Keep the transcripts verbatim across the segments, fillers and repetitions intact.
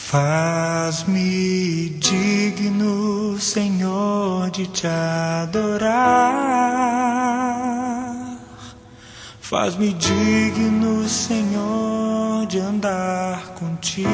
Faz-me digno, Senhor, de te adorar. Faz-me digno, Senhor, de andar contigo.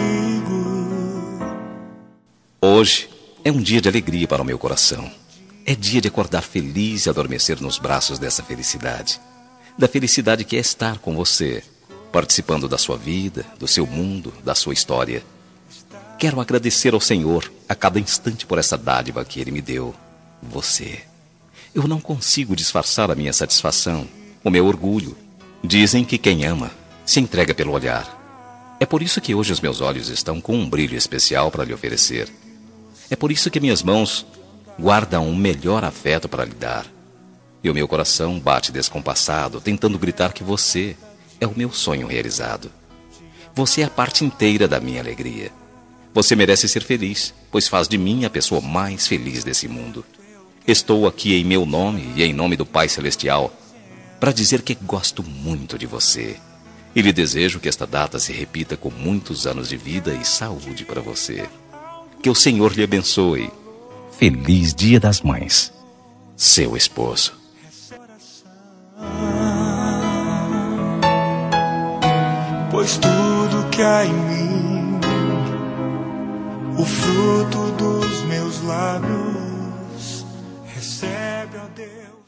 Hoje é um dia de alegria para o meu coração. É dia de acordar feliz e adormecer nos braços dessa felicidade. Da felicidade que é estar com você, participando da sua vida, do seu mundo, da sua história. Quero agradecer ao Senhor a cada instante por essa dádiva que Ele me deu, você. Eu não consigo disfarçar a minha satisfação, o meu orgulho. Dizem que quem ama se entrega pelo olhar. É por isso que hoje os meus olhos estão com um brilho especial para lhe oferecer. É por isso que minhas mãos guardam um melhor afeto para lhe dar. E o meu coração bate descompassado, tentando gritar que você é o meu sonho realizado. Você é a parte inteira da minha alegria. Você merece ser feliz, pois faz de mim a pessoa mais feliz desse mundo. Estou aqui em meu nome e em nome do Pai Celestial para dizer que gosto muito de você. E lhe desejo que esta data se repita com muitos anos de vida e saúde para você. Que o Senhor lhe abençoe. Feliz Dia das Mães. Seu esposo. Pois tudo que há em mim, o fruto dos meus lábios, recebe, ó Deus.